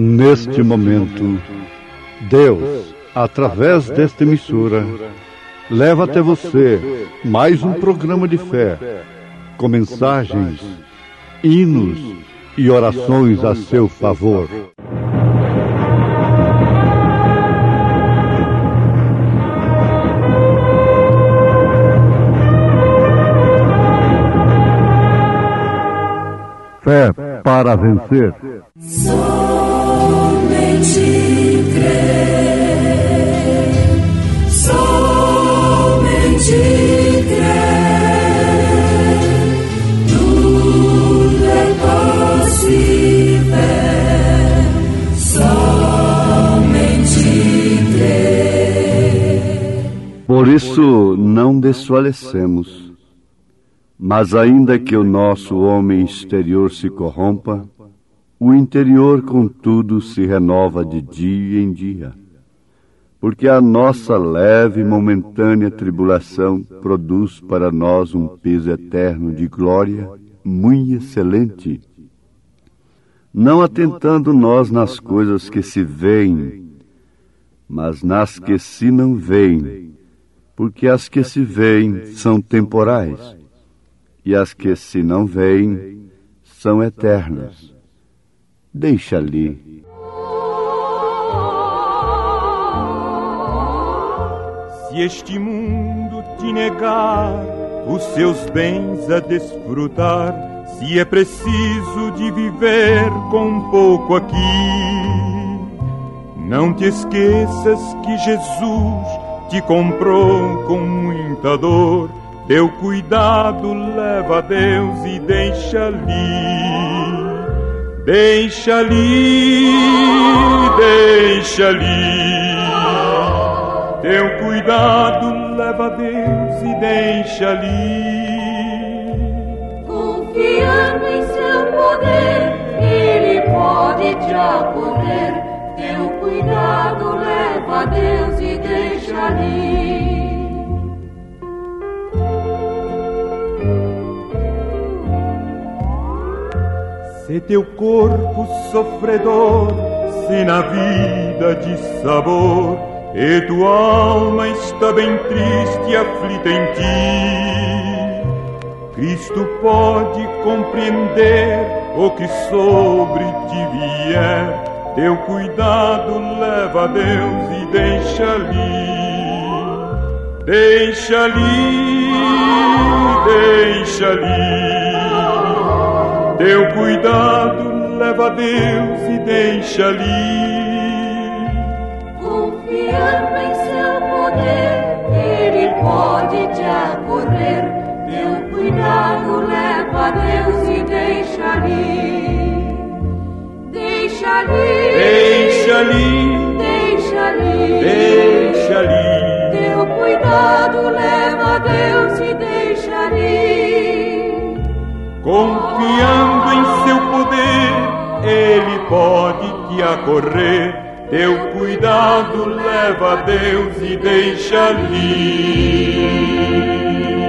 Neste momento, Deus, através desta emissora, leva até você mais um programa de fé, com mensagens, hinos e orações a seu favor. Fé para vencer. Somente crer, somente crer, tudo é possível, somente crer. Por isso não desfalecemos. Mas ainda que o nosso homem exterior se corrompa, o interior, contudo, se renova de dia em dia. Porque a nossa leve e momentânea tribulação produz para nós um peso eterno de glória muito excelente. Não atentando nós nas coisas que se veem, mas nas que se não veem, porque as que se veem são temporais, e as que se não veem são eternas. Deixa ali. Se este mundo te negar os seus bens a desfrutar, se é preciso de viver com pouco aqui, não te esqueças que Jesus te comprou com muita dor. Teu cuidado leva a Deus e deixa ali, deixa ali, deixa ali. Teu cuidado leva a Deus e deixa ali. Confiando em seu poder, Ele pode te acolher. Teu cuidado leva a Deus e deixa ali. Se teu corpo sofredor, se na vida de sabor, e tua alma está bem triste e aflita em ti, Cristo pode compreender o que sobre ti vier. Teu cuidado leva a Deus e deixa ali, deixa ali, deixa ali. Teu cuidado leva a Deus e deixa ali. Confiando em seu poder, Ele pode te acolher. Teu cuidado leva a Deus e deixa ali. Deixa ali, deixa ali, deixa ali, deixa ali. Teu cuidado leva a Deus e deixa ali. Confiando em seu poder, Ele pode te acorrer. Teu cuidado leva a Deus e deixa ali.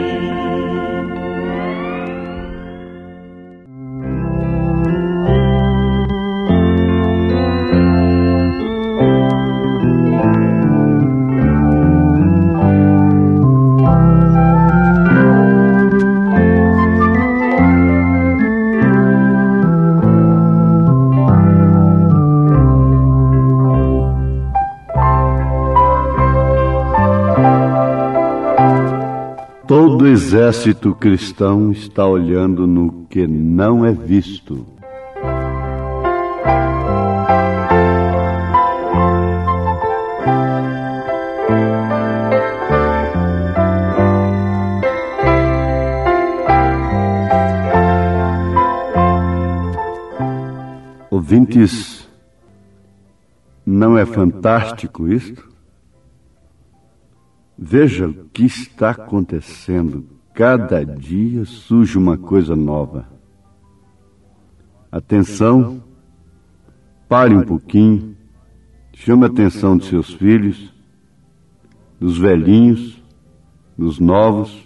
Todo exército cristão está olhando no que não é visto. Ouvintes, não é fantástico isto? Veja o que está acontecendo. Cada dia surge uma coisa nova. Atenção, pare um pouquinho, chame a atenção dos seus filhos, dos velhinhos, dos novos,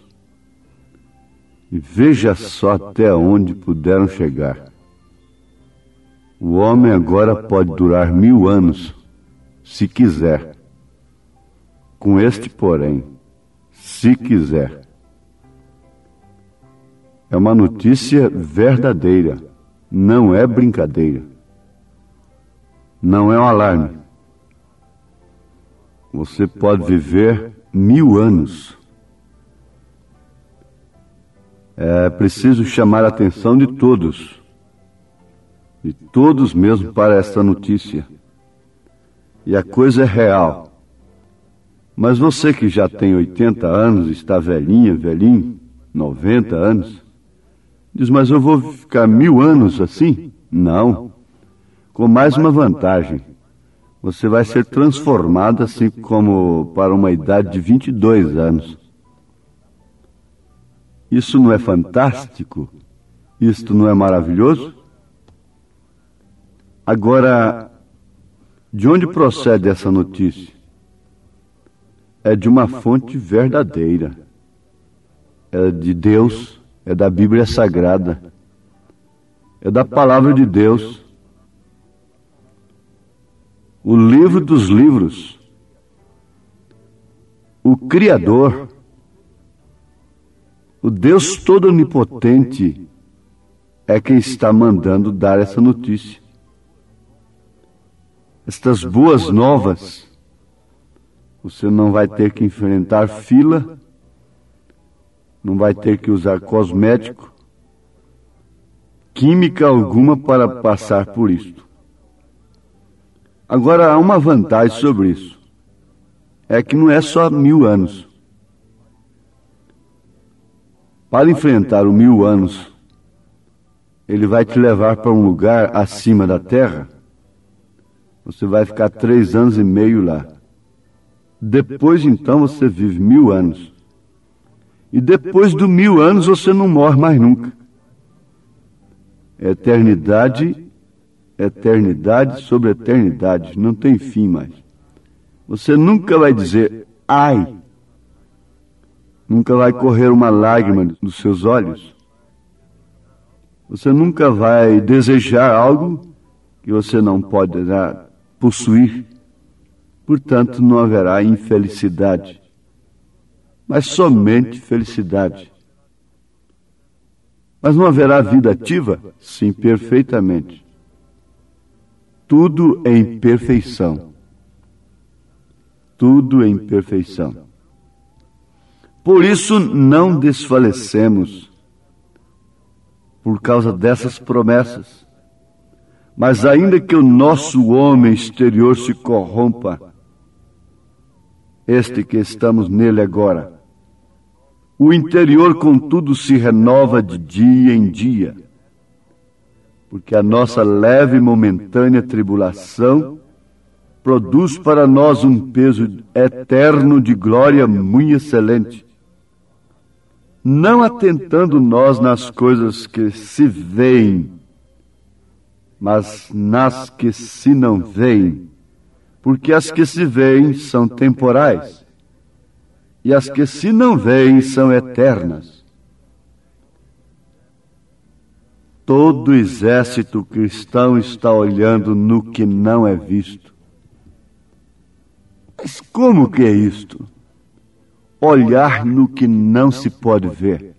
e veja só até onde puderam chegar. O homem agora pode durar 1000 anos, se quiser. Com este porém, se quiser. É uma notícia verdadeira, não é brincadeira. Não é um alarme. Você pode viver 1000 anos. É preciso chamar a atenção de todos mesmo para esta notícia. E a coisa é real. Mas você que já tem 80 anos, está velhinho, 90 anos, diz, mas eu vou ficar 1000 anos assim? Não. Com mais uma vantagem. Você vai ser transformado assim como para uma idade de 22 anos. Isso não é fantástico? Isto não é maravilhoso? Agora, de onde procede essa notícia? É de uma fonte verdadeira. É de Deus, é da Bíblia Sagrada, é da Palavra de Deus. O livro dos livros. O Criador, o Deus Todo-Onipotente, é quem está mandando dar essa notícia. Estas boas novas, você não vai ter que enfrentar fila, não vai ter que usar cosmético, química alguma para passar por isto. Agora, há uma vantagem sobre isso. É que não é só 1000 anos. Para enfrentar o 1000 anos, ele vai te levar para um lugar acima da terra. Você vai ficar 3 anos e meio lá. Depois, então, você vive 1000 anos. E depois dos 1000 anos, você não morre mais nunca. Eternidade, eternidade sobre eternidade. Não tem fim mais. Você nunca vai dizer, ai. Nunca vai correr uma lágrima dos seus olhos. Você nunca vai desejar algo que você não pode possuir. Portanto, não haverá infelicidade, mas somente felicidade. Mas não haverá vida ativa? Sim, perfeitamente. Tudo em perfeição. Tudo em perfeição. Por isso não desfalecemos por causa dessas promessas. Mas ainda que o nosso homem exterior se corrompa, este que estamos nele agora, o interior, contudo, se renova de dia em dia, porque a nossa leve e momentânea tribulação produz para nós um peso eterno de glória muito excelente, não atentando nós nas coisas que se veem, mas nas que se não veem, porque as que se veem são temporais, e as que se não veem são eternas. Todo exército cristão está olhando no que não é visto. Mas como que é isto? Olhar no que não se pode ver.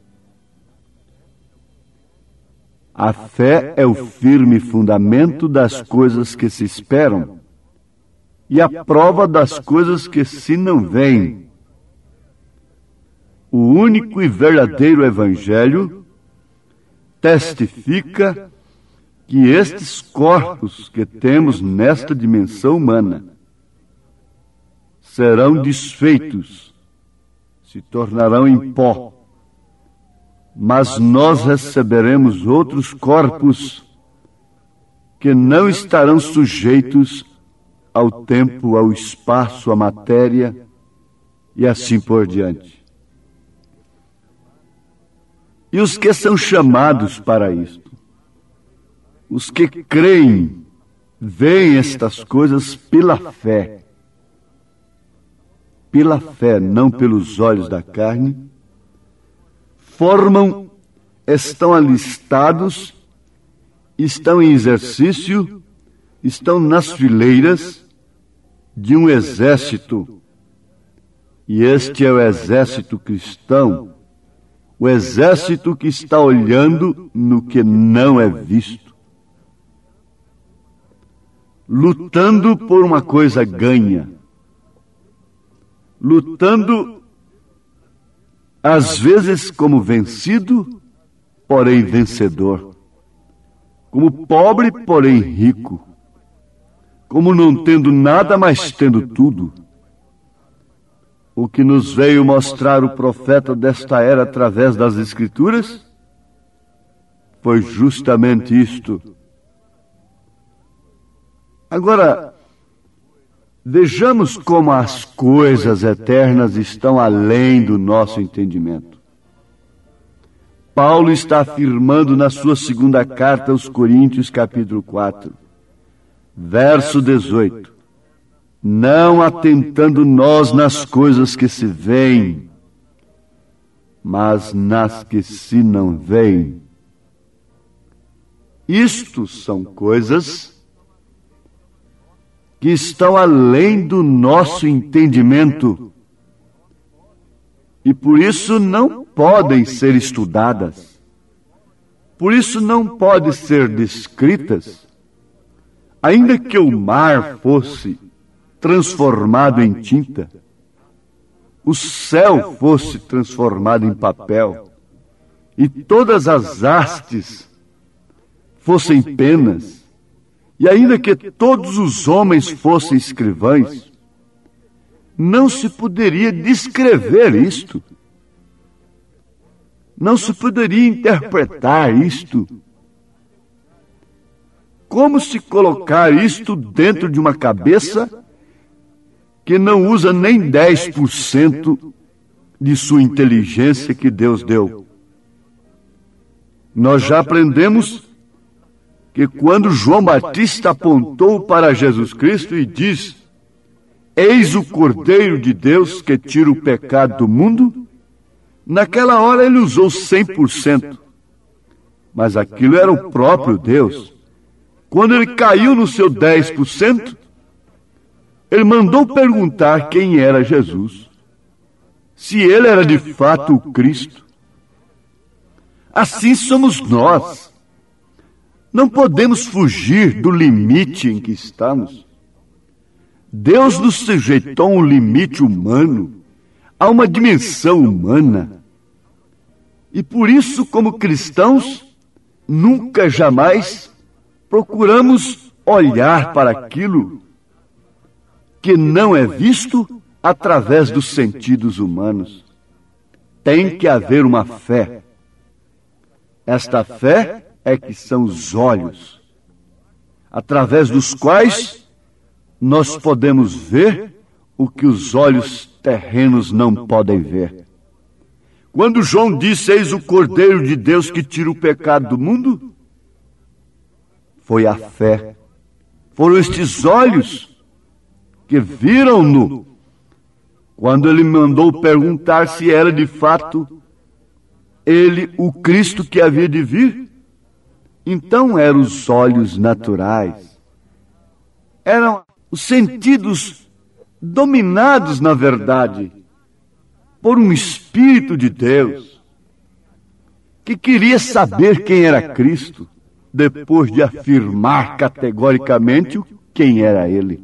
A fé é o firme fundamento das coisas que se esperam e a prova das coisas que se não veem. O único e verdadeiro Evangelho testifica que estes corpos que temos nesta dimensão humana serão desfeitos, se tornarão em pó, mas nós receberemos outros corpos que não estarão sujeitos ao tempo, ao espaço, à matéria e assim por diante. E os que são chamados para isto, os que creem, veem estas coisas pela fé, não pelos olhos da carne, estão alistados estão em exercício, estão nas fileiras de um exército. E este é o exército cristão, o exército que está olhando no que não é visto, lutando por uma coisa ganha, lutando às vezes como vencido, porém vencedor, como pobre, porém rico, como não tendo nada, mas tendo tudo. O que nos veio mostrar o profeta desta era através das Escrituras foi justamente isto. Agora, vejamos como as coisas eternas estão além do nosso entendimento. Paulo está afirmando na sua segunda carta aos Coríntios, capítulo 4, verso 18. Não atentando nós nas coisas que se veem, mas nas que se não veem. Isto são coisas que estão além do nosso entendimento e por isso não podem ser estudadas, por isso não podem ser descritas, ainda que o mar fosse transformado em tinta, o céu fosse transformado em papel, e todas as hastes fossem penas, e ainda que todos os homens fossem escrivães, não se poderia descrever isto, não se poderia interpretar isto. Como se colocar isto dentro de uma cabeça que não usa nem 10% de sua inteligência que Deus deu? Nós já aprendemos que quando João Batista apontou para Jesus Cristo e diz: eis o Cordeiro de Deus que tira o pecado do mundo, naquela hora ele usou 100%. Mas aquilo era o próprio Deus. Quando ele caiu no seu 10%, ele mandou perguntar quem era Jesus, se ele era de fato o Cristo. Assim somos nós. Não podemos fugir do limite em que estamos. Deus nos sujeitou a um limite humano, a uma dimensão humana. E por isso, como cristãos, nunca, jamais procuramos olhar para aquilo que não é visto através dos sentidos humanos. Tem que haver uma fé. Esta fé é que são os olhos, através dos quais nós podemos ver o que os olhos terrenos não podem ver. Quando João disse: eis o Cordeiro de Deus que tira o pecado do mundo, foi a fé. Foram estes olhos que viram-no quando ele mandou perguntar se era de fato ele o Cristo que havia de vir. Então eram os olhos naturais, eram os sentidos dominados, na verdade, por um Espírito de Deus que queria saber quem era Cristo, depois de afirmar categoricamente quem era Ele.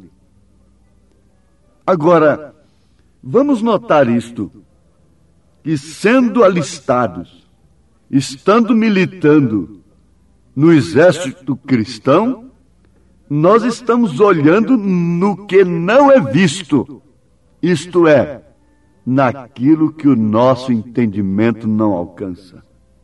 Agora, vamos notar isto, que sendo alistados, estando militando no exército cristão, nós estamos olhando no que não é visto, isto é, naquilo que o nosso entendimento não alcança.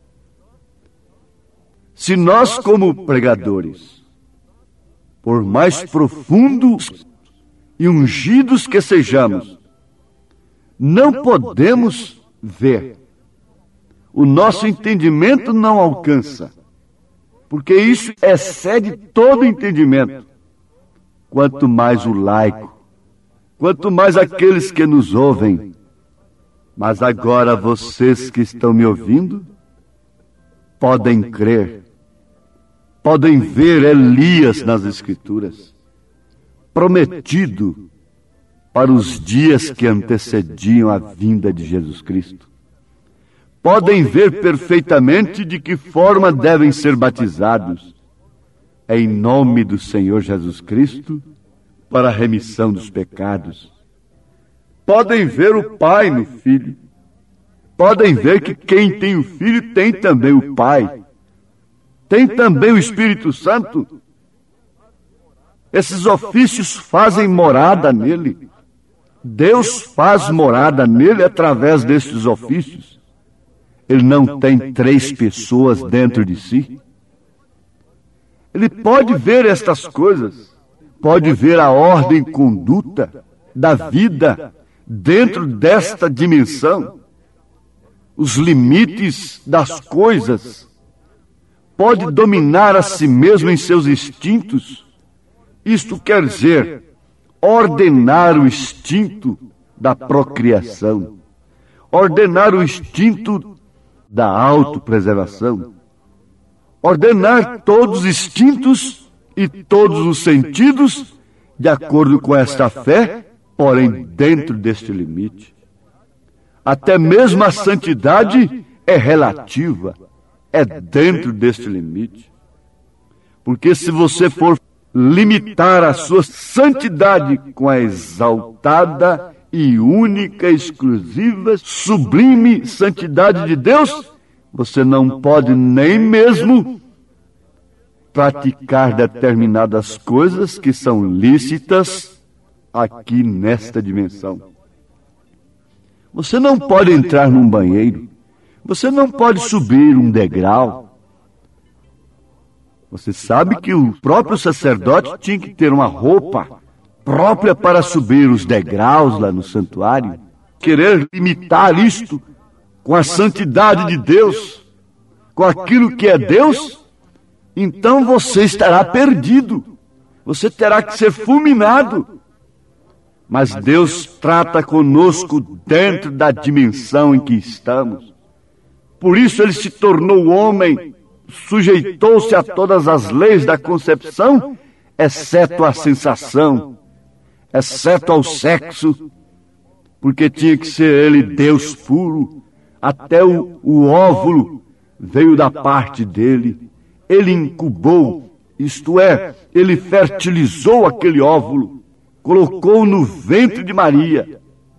Se nós, como pregadores, por mais profundos e ungidos que sejamos, não podemos ver, o nosso entendimento não alcança, porque isso excede todo entendimento. Quanto mais o laico, quanto mais aqueles que nos ouvem. Mas agora vocês que estão me ouvindo, podem crer podem ver Elias nas Escrituras, prometido para os dias que antecediam a vinda de Jesus Cristo. Podem ver perfeitamente de que forma devem ser batizados, em nome do Senhor Jesus Cristo, para a remissão dos pecados. Podem ver o Pai no Filho. Podem ver que quem tem o Filho tem também o Pai. Tem também o Espírito Santo. Esses ofícios fazem morada nele. Deus faz morada nele através desses ofícios. Ele não tem 3 pessoas dentro de si. Ele pode ver estas coisas, pode ver a ordem e conduta da vida dentro desta dimensão, os limites das coisas, pode dominar a si mesmo em seus instintos. Isto quer dizer, ordenar o instinto da procriação, ordenar o instinto da autopreservação, ordenar todos os instintos e todos os sentidos de acordo com esta fé, porém dentro deste limite. Até mesmo a santidade é relativa, é dentro deste limite. Porque se você for limitar a sua santidade com a exaltada e única, exclusiva, sublime santidade de Deus, você não pode nem mesmo praticar determinadas coisas que são lícitas aqui nesta dimensão. Você não pode entrar num banheiro, você não pode subir um degrau. Você sabe que o próprio sacerdote tinha que ter uma roupa própria para subir os degraus lá no santuário. Querer limitar isto com a santidade de Deus, com aquilo que é Deus, então você estará perdido. Você terá que ser fulminado. Mas Deus trata conosco dentro da dimensão em que estamos. Por isso ele se tornou homem, sujeitou-se a todas as leis da concepção, exceto a sensação, exceto ao sexo, porque tinha que ser ele Deus puro. Até o óvulo veio da parte dele. Ele incubou, isto é, ele fertilizou aquele óvulo, colocou no ventre de Maria,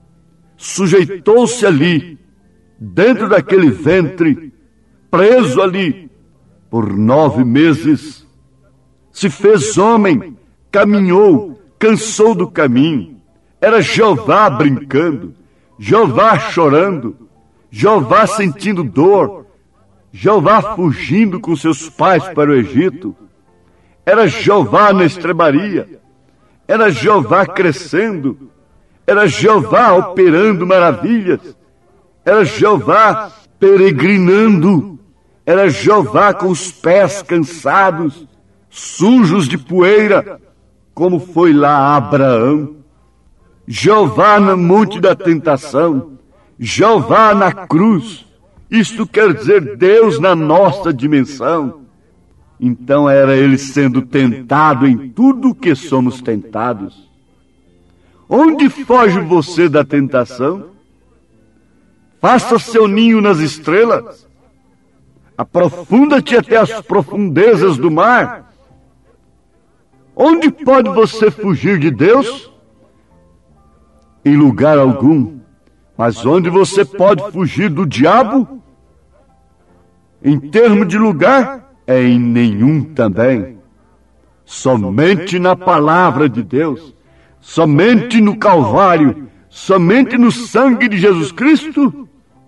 sujeitou-se ali, dentro daquele ventre, preso ali, por 9 meses, se fez homem, caminhou, cansou do caminho. Era Jeová brincando, Jeová chorando, Jeová sentindo dor, Jeová fugindo com seus pais para o Egito. Era Jeová na estrebaria, era Jeová crescendo, era Jeová operando maravilhas, era Jeová peregrinando, era Jeová com os pés cansados, sujos de poeira, como foi lá Abraão. Jeová no monte da tentação, Jeová na cruz. Isto quer dizer Deus na nossa dimensão. Então era ele sendo tentado em tudo o que somos tentados. Onde foge você da tentação? Faça seu ninho nas estrelas. Aprofunda-te até as profundezas do mar. Onde pode você fugir de Deus? Em lugar algum. Mas onde você pode fugir do diabo? Em termos de lugar, é em nenhum também. Somente na palavra de Deus, somente no Calvário, somente no sangue de Jesus Cristo,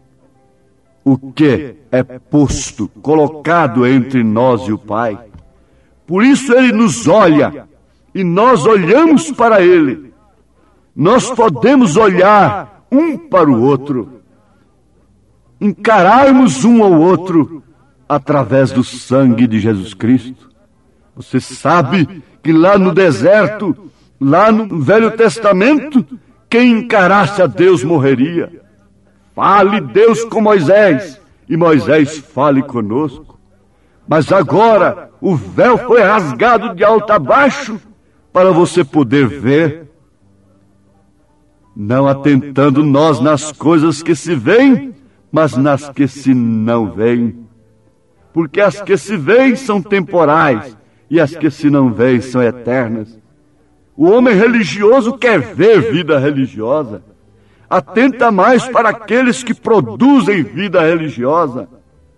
o que é posto, colocado entre nós e o Pai. Por isso ele nos olha, e nós olhamos para ele. Nós podemos olhar um para o outro, encararmos um ao outro através do sangue de Jesus Cristo. Você sabe que lá no deserto, lá no Velho Testamento, quem encarasse a Deus morreria. Fale Deus com Moisés, e Moisés fale conosco. Mas agora o véu foi rasgado de alto a baixo para você poder ver, não atentando nós nas coisas que se veem, mas nas que se não veem. Porque as que se veem são temporais e as que se não veem são eternas. O homem religioso quer ver vida religiosa. Atenta mais para aqueles que produzem vida religiosa.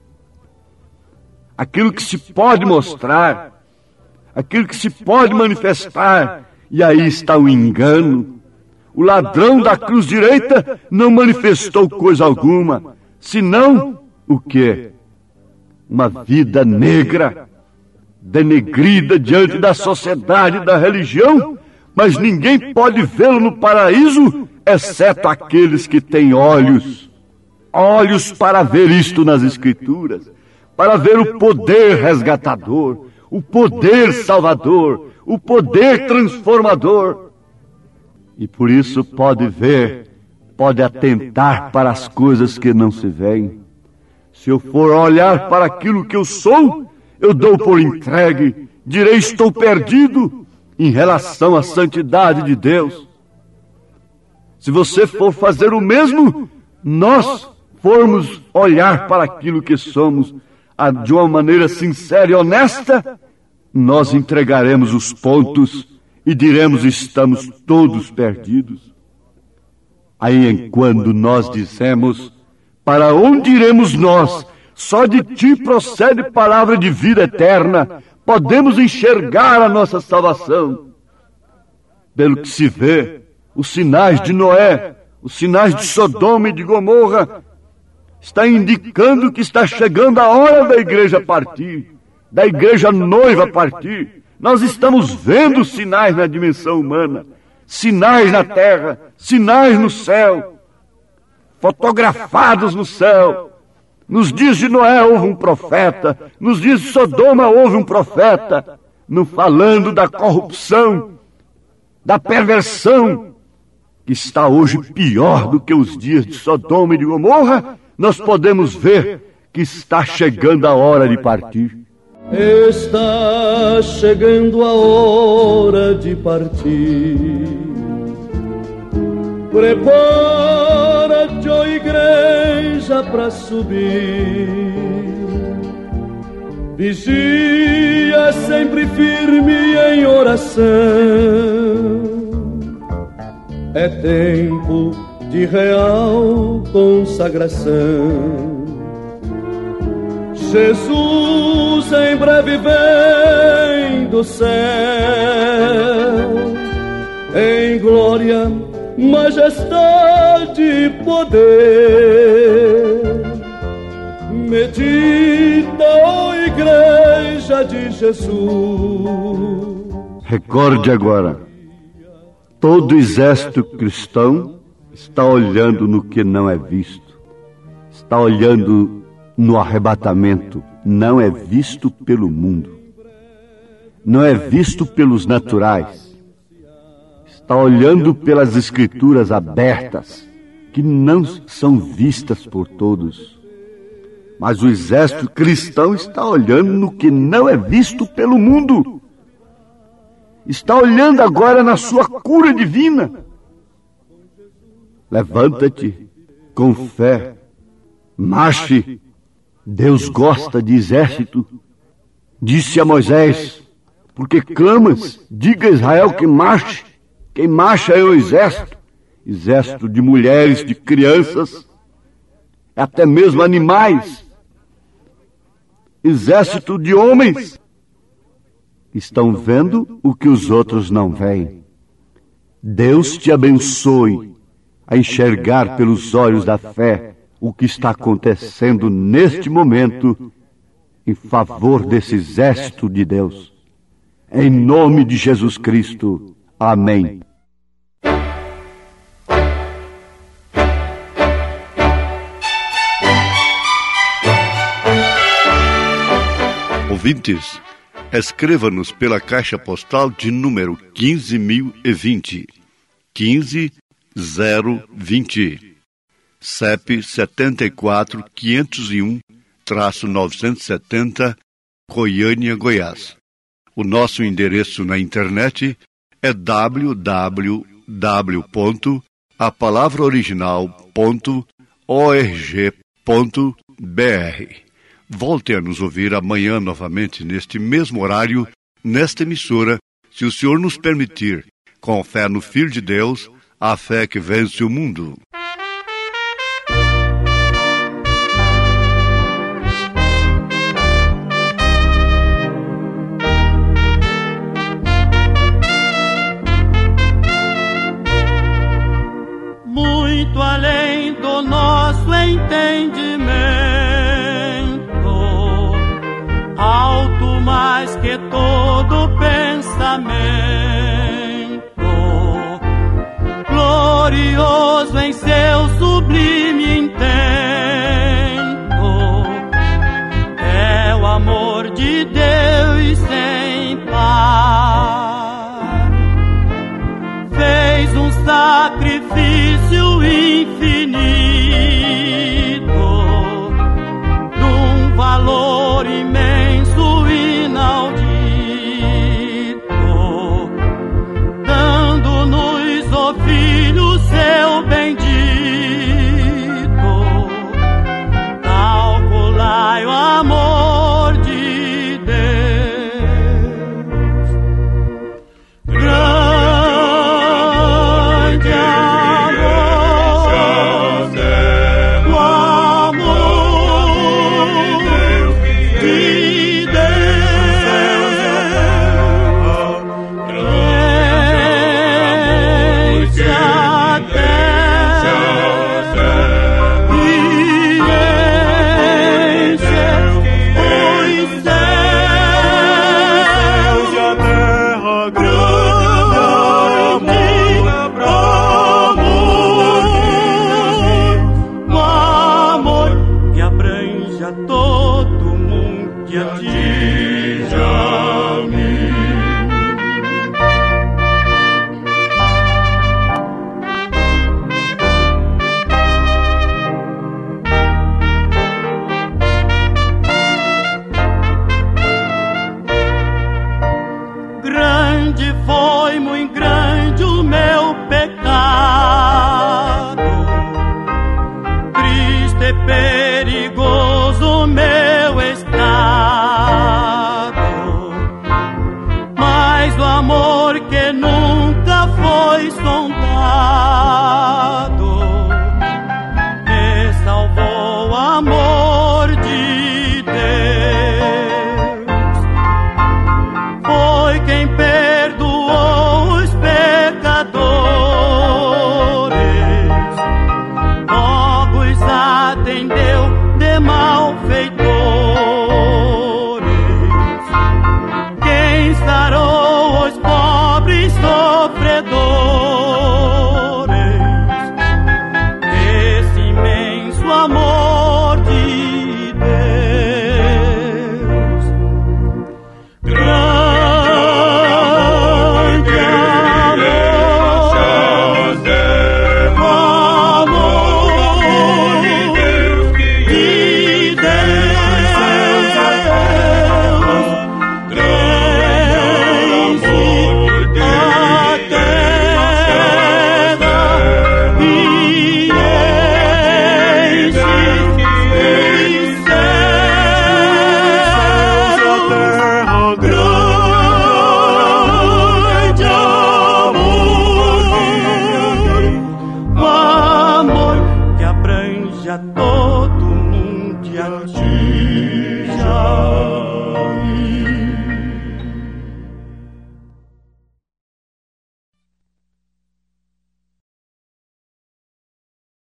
Aquilo que se pode mostrar, aquilo que se pode manifestar, e aí está o engano. O ladrão da cruz direita não manifestou coisa alguma, senão o quê? Uma vida negra, denegrida diante da sociedade e da religião, mas ninguém pode vê-lo no paraíso, exceto aqueles que têm olhos para ver isto nas Escrituras, para ver o poder resgatador, o poder salvador, o poder transformador. E por isso pode ver, pode atentar para as coisas que não se veem. Se eu for olhar para aquilo que eu sou, eu dou por entregue, direi estou perdido em relação à santidade de Deus. Se você for fazer o mesmo, nós formos olhar para aquilo que somos de uma maneira sincera e honesta, nós entregaremos os pontos e diremos estamos todos perdidos. Aí enquanto nós dizemos, para onde iremos nós? Só de ti procede palavra de vida eterna. Podemos enxergar a nossa salvação. Pelo que se vê, os sinais de Noé, os sinais de Sodoma e de Gomorra, está indicando que está chegando a hora da igreja partir, da igreja noiva partir. Nós estamos vendo sinais na dimensão humana, sinais na terra, sinais no céu, fotografados no céu. Nos dias de Noé houve um profeta, nos dias de Sodoma houve um profeta, não falando da corrupção, da perversão, que está hoje pior do que os dias de Sodoma e de Gomorra. Nós podemos ver que está chegando a hora de partir. Está chegando a hora de partir. Prepara-te, ó igreja, para subir. Vigia sempre firme em oração. É tempo de real consagração. Jesus em breve vem do céu, em glória, majestade e poder. Medita, ó igreja de Jesus. Recorde agora, todo exército cristão está olhando no que não é visto, está olhando no arrebatamento, não é visto pelo mundo, não é visto pelos naturais, está olhando pelas Escrituras abertas, que não são vistas por todos. Mas o exército cristão está olhando no que não é visto pelo mundo, está olhando agora na sua cura divina. Levanta-te com fé, marche. Deus gosta de exército. Disse a Moisés, porque clamas, diga a Israel que marche. Quem marcha é o exército. Exército de mulheres, de crianças, até mesmo animais. Exército de homens. Estão vendo o que os outros não veem. Deus te abençoe a enxergar pelos olhos da fé o que está acontecendo neste momento em favor desse exército de Deus. Em nome de Jesus Cristo. Amém. Ouvintes, escreva-nos pela caixa postal de número 15.020, 15020. CEP 74 501-970 Goiânia, Goiás. O nosso endereço na internet é www.apalavraoriginal.org.br. Volte a nos ouvir amanhã novamente, neste mesmo horário, nesta emissora, se o Senhor nos permitir, com fé no Filho de Deus, a fé que vence o mundo. Muito além do nosso entendimento, alto mais que todo pensamento, glorioso em seu sublime intento, é o amor de Deus sem par. Fez um sacrifício infinito, num valor imenso, inaudito, dando-nos, ó Filho, seu bendito. Calculai o amor de Deus. Grande amor, o amor de Deus. Enche a terra e enche os céus. O amor que abrange a todo mundo, que atinge a mim. Grande foi, muito grande o meu pecado, triste e perigoso o meu estado, mas o amor que nunca foi sondado me salvou, o amor de Deus. Foi quem perdoou os pecadores, logo os atendeu de malfeitores. Quem sarou os pobres sofredores, esse imenso amor de Deus. Grande amor de Deus, enche a terra e enche os céus. Grande amor, o amor que abrange a todo mundo, e atinge a mim.